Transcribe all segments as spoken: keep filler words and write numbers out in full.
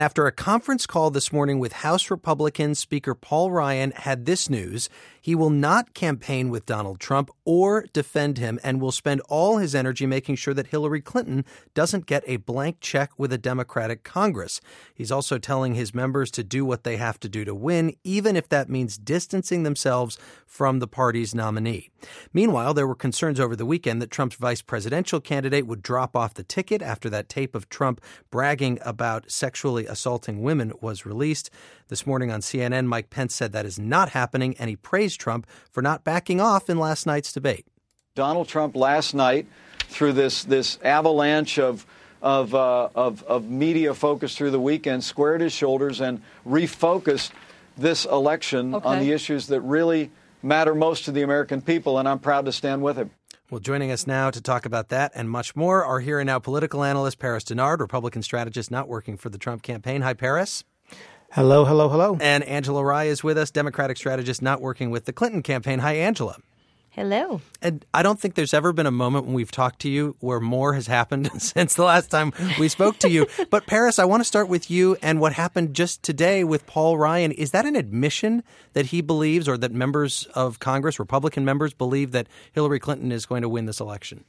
After a conference call this morning with House Republican Speaker Paul Ryan had this news: he will not campaign with Donald Trump or defend him and will spend all his energy making sure that Hillary Clinton doesn't get a blank check with a Democratic Congress. He's also telling his members to do what they have to do to win, even if that means distancing themselves from the party's nominee. Meanwhile, there were concerns over the weekend that Trump's vice presidential candidate would drop off the ticket after that tape of Trump bragging about sexually assaulting women was released. This morning on C N N, Mike Pence said that is not happening, and he praised Trump for not backing off in last night's debate. Donald Trump last night, through this this avalanche of of, uh, of of media focus through the weekend, squared his shoulders and refocused this election okay. on the issues that really matter most to the American people, and I'm proud to stand with him. Well, joining us now to talk about that and much more are here and now political analyst Paris Dennard, Republican strategist not working for the Trump campaign. Hi, Paris. Hello, hello, hello. And Angela Rye is with us, Democratic strategist not working with the Clinton campaign. Hi, Angela. Hello. And I don't think there's ever been a moment when we've talked to you where more has happened since the last time we spoke to you. But Paris, I want to start with you and what happened just today with Paul Ryan. Is that an admission that he believes, or that members of Congress, Republican members, believe that Hillary Clinton is going to win this election?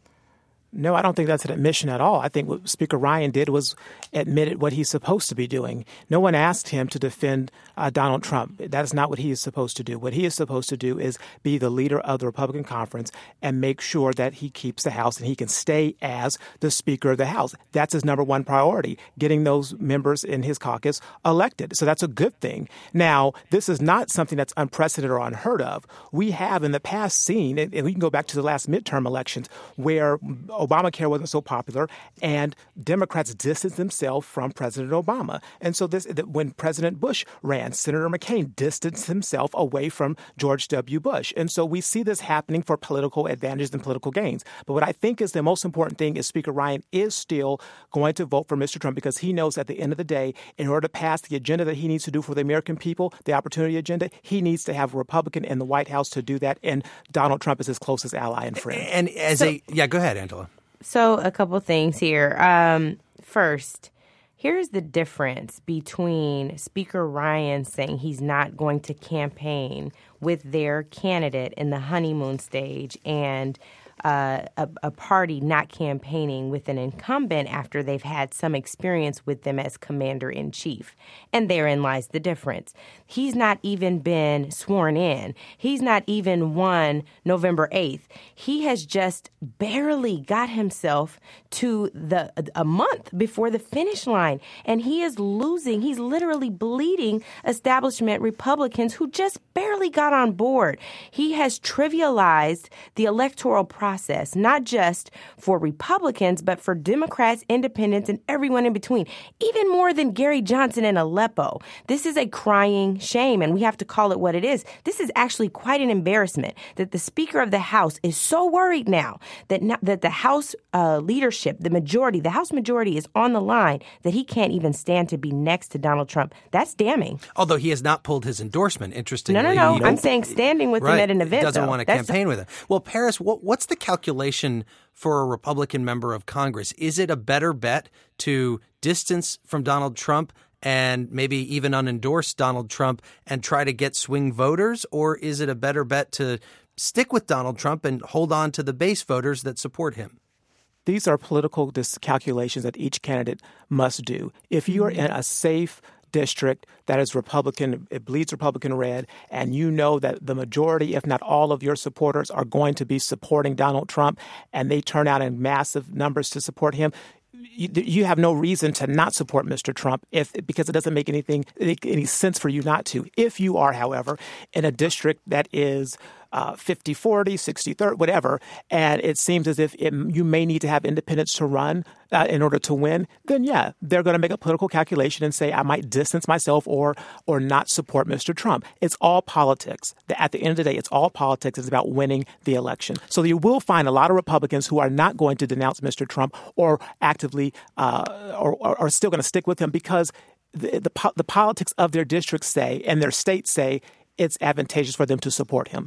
No, I don't think that's an admission at all. I think what Speaker Ryan did was admitted what he's supposed to be doing. No one asked him to defend uh, Donald Trump. That is not what he is supposed to do. What he is supposed to do is be the leader of the Republican conference and make sure that he keeps the House and he can stay as the Speaker of the House. That's his number one priority, getting those members in his caucus elected. So that's a good thing. Now, this is not something that's unprecedented or unheard of. We have in the past seen, and we can go back to the last midterm elections, where Obamacare wasn't so popular, and Democrats distanced themselves from President Obama. And so this, when President Bush ran, Senator McCain distanced himself away from George W. Bush. And so we see this happening for political advantages and political gains. But what I think is the most important thing is Speaker Ryan is still going to vote for Mister Trump, because he knows at the end of the day, in order to pass the agenda that he needs to do for the American people, the opportunity agenda, he needs to have a Republican in the White House to do that. And Donald Trump is his closest ally and friend. And as so, a, yeah, go ahead, Angela. So a couple things here. Um, first, here's the difference between Speaker Ryan saying he's not going to campaign with their candidate in the honeymoon stage and uh, a, a party not campaigning with an incumbent after they've had some experience with them as commander-in-chief. And therein lies the difference. He's not even been sworn in. He's not even won November eighth. He has just barely got himself to the a month before the finish line. And he is losing. He's literally bleeding establishment Republicans who just barely got on board. He has trivialized the electoral process, not just for Republicans, but for Democrats, independents, and everyone in between, even more than Gary Johnson in Aleppo. This is a crying shame, and we have to call it what it is. This is actually quite an embarrassment that the Speaker of the House is so worried now that not, that the House uh, leadership, the majority, the House majority is on the line, that he can't even stand to be next to Donald Trump. That's damning. Although he has not pulled his endorsement, interestingly. No, no, no. He, I'm saying standing with right, him at an event, He doesn't though. want to That's campaign with him. Well, Paris, what, what's the calculation for a Republican member of Congress? Is it a better bet to distance from Donald Trump and maybe even unendorse Donald Trump and try to get swing voters? Or is it a better bet to stick with Donald Trump and hold on to the base voters that support him? These are political dis- calculations that each candidate must do. If you are in a safe district that is Republican, it bleeds Republican red, and you know that the majority, if not all of your supporters are going to be supporting Donald Trump, and they turn out in massive numbers to support him, you, you have no reason to not support Mister Trump if because it doesn't make anything any sense for you not to. If you are, however, in a district that is Uh, fifty forty, sixty thirty, whatever, and it seems as if it, you may need to have independents to run uh, in order to win, then yeah, they're going to make a political calculation and say, I might distance myself or or not support Mister Trump. It's all politics. At the end of the day, it's all politics. It's about winning the election. So you will find a lot of Republicans who are not going to denounce Mister Trump or actively uh, or, or are still going to stick with him because the, the, the politics of their districts say and their states say it's advantageous for them to support him.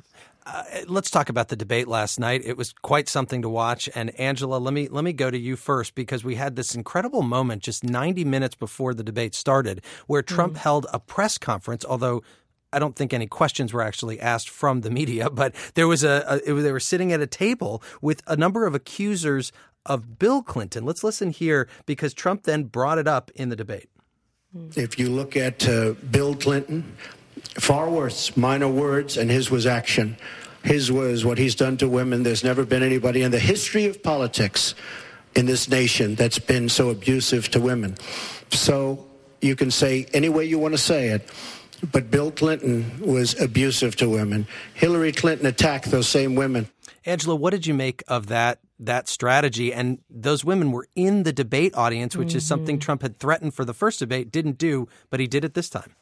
Uh, let's talk about the debate last night. It was quite something to watch. And Angela, let me let me go to you first, because we had this incredible moment just ninety minutes before the debate started where Trump mm. held a press conference, although I don't think any questions were actually asked from the media. But there was a, a it was, they were sitting at a table with a number of accusers of Bill Clinton. Let's listen here, because Trump then brought it up in the debate. If you look at uh, Bill Clinton, far worse, minor words, and his was action. His was what he's done to women. There's never been anybody in the history of politics in this nation that's been so abusive to women. So you can say any way you want to say it, but Bill Clinton was abusive to women. Hillary Clinton attacked those same women. Angela, what did you make of that that strategy? And those women were in the debate audience, which mm-hmm. is something Trump had threatened for the first debate, didn't do, but he did it this time.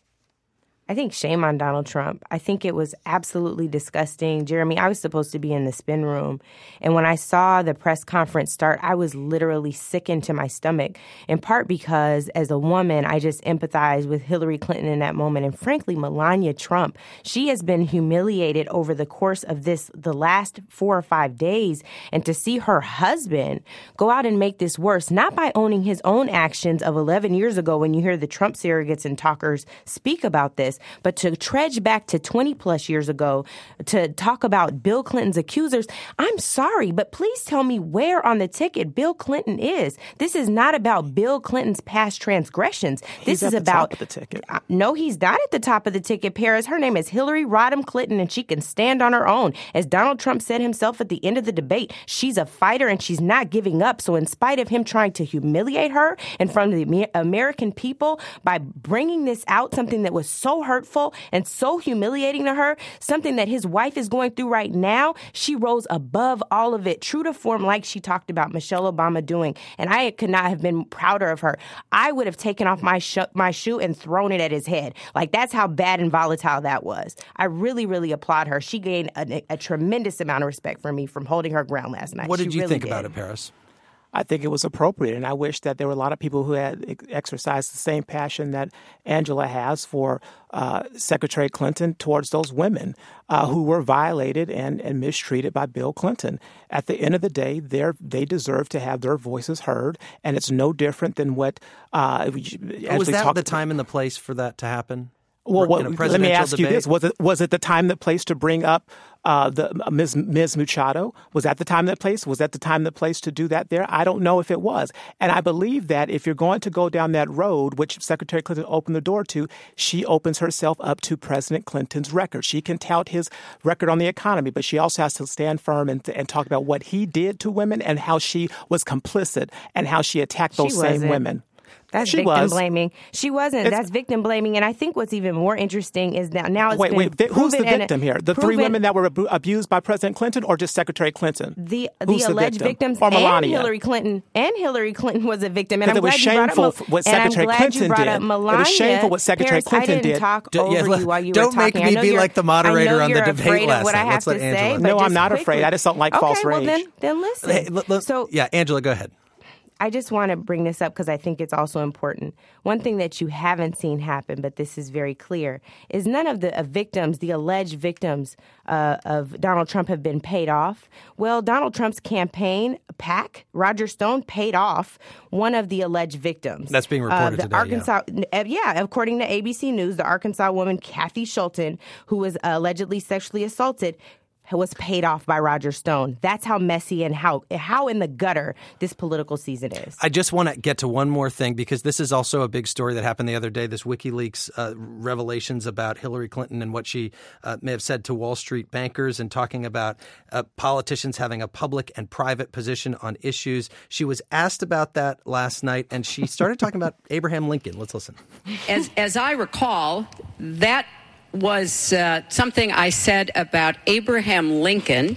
I think shame on Donald Trump. I think it was absolutely disgusting. Jeremy, I was supposed to be in the spin room. And when I saw the press conference start, I was literally sickened to my stomach, in part because as a woman, I just empathize with Hillary Clinton in that moment. And frankly, Melania Trump, she has been humiliated over the course of this, the last four or five days. And to see her husband go out and make this worse, not by owning his own actions of eleven years ago when you hear the Trump surrogates and talkers speak about this, but to trudge back to twenty plus years ago to talk about Bill Clinton's accusers. I'm sorry, but please tell me where on the ticket Bill Clinton is. This is not about Bill Clinton's past transgressions. This he's is at the about top of the ticket. Uh, no, he's not at the top of the ticket, Paris. Her name is Hillary Rodham Clinton, and she can stand on her own. As Donald Trump said himself at the end of the debate, she's a fighter and she's not giving up. So in spite of him trying to humiliate her in front of the American people by bringing this out, something that was so hurtful and so humiliating to her, something that his wife is going through right now, she rose above all of it, true to form, like she talked about Michelle Obama doing. And I could not have been prouder of her. I would have taken off my sh- my shoe and thrown it at his head. Like, that's how bad and volatile that was. I really, really applaud her. She gained a, a tremendous amount of respect from me from holding her ground last night. What did she you really think did. about it, Paris? I think it was appropriate, and I wish that there were a lot of people who had exercised the same passion that Angela has for uh, Secretary Clinton towards those women uh, who were violated and, and mistreated by Bill Clinton. At the end of the day, they deserve to have their voices heard, and it's no different than what uh, was that talked- the time and the place for that to happen? Well, what, let me ask debate? you this: was it was it the time, the place to bring up uh, the uh, Miz Miz Machado? Was that the time, that place? Was that the time, the place to do that there? I don't know if it was, and I believe that if you're going to go down that road, which Secretary Clinton opened the door to, she opens herself up to President Clinton's record. She can tout his record on the economy, but she also has to stand firm and, and talk about what he did to women and how she was complicit and how she attacked those she same wasn't. women. That's she victim was. blaming. She wasn't. It's, That's victim blaming. And I think what's even more interesting is that now it's wait, been wait. Vi- who's the victim and, here? The proven, three women that were ab- abused by President Clinton, or just Secretary Clinton? The who's the alleged the victim? victims or and Hillary Clinton and Hillary Clinton was a victim. And I'm it was glad shameful you brought up, what Secretary Clinton did. It was shameful what Secretary Paris, Clinton I didn't did. Talk D- over yeah, you while you don't were make talking. me be like the moderator on the debate last night. night. Let's let Angela. Say, no, I'm not quickly. afraid. I just don't like okay, false well rage. Then, then listen. Hey, l- l- so yeah, Angela, go ahead. I just want to bring this up because I think it's also important. One thing that you haven't seen happen, but this is very clear, is none of the uh, victims, the alleged victims uh, of Donald Trump have been paid off. Well, Donald Trump's campaign, PAC, Roger Stone, paid off one of the alleged victims. That's being reported uh, the today, Arkansas, yeah. yeah, according to A B C News, the Arkansas woman, Kathy Schulten, who was allegedly sexually assaulted, was paid off by Roger Stone. That's how messy and how how in the gutter this political season is. I just want to get to one more thing, because this is also a big story that happened the other day, this WikiLeaks uh, revelations about Hillary Clinton and what she uh, may have said to Wall Street bankers, and talking about uh, politicians having a public and private position on issues. She was asked about that last night, and she started talking about Abraham Lincoln. Let's listen. As, as I recall, that was uh, something I said about Abraham Lincoln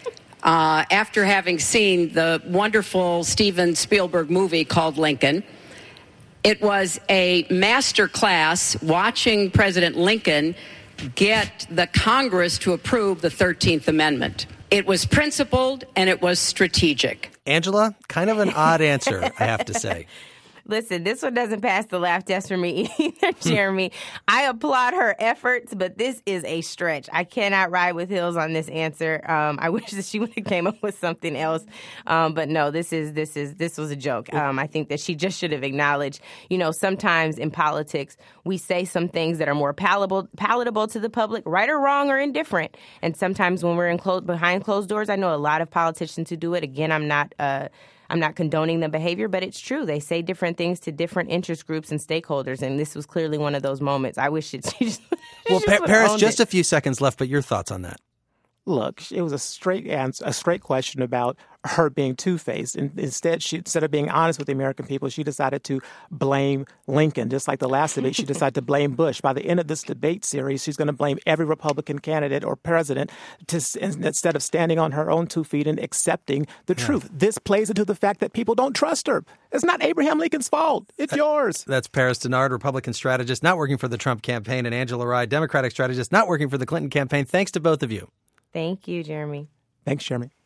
uh, after having seen the wonderful Steven Spielberg movie called Lincoln. It was a master class watching President Lincoln get the Congress to approve the thirteenth Amendment. It was principled and it was strategic. Angela, kind of an odd answer, I have to say. Listen, this one doesn't pass the laugh test for me either, Jeremy. I applaud her efforts, but this is a stretch. I cannot ride with Hills on this answer. Um, I wish that she would have came up with something else. Um, but no, this is this is this was a joke. Um, I think that she just should have acknowledged, you know, sometimes in politics we say some things that are more palatable palatable to the public, right or wrong or indifferent. And sometimes when we're in clo- behind closed doors, I know a lot of politicians who do it. Again, I'm not uh, I'm not condoning the behavior, but it's true. They say different things to different interest groups and stakeholders, and this was clearly one of those moments. I wish it. She just, well, she pa- just Paris, just it. a few seconds left, but your thoughts on that? Look, it was a straight answer, a straight question about her being two-faced. And instead, she, instead of being honest with the American people, she decided to blame Lincoln. Just like the last debate, she decided to blame Bush. By the end of this debate series, she's going to blame every Republican candidate or president to, instead of standing on her own two feet and accepting the yeah. truth. This plays into the fact that people don't trust her. It's not Abraham Lincoln's fault. It's that, yours. That's Paris Dennard, Republican strategist, not working for the Trump campaign, and Angela Rye, Democratic strategist, not working for the Clinton campaign. Thanks to both of you. Thank you, Jeremy. Thanks, Jeremy.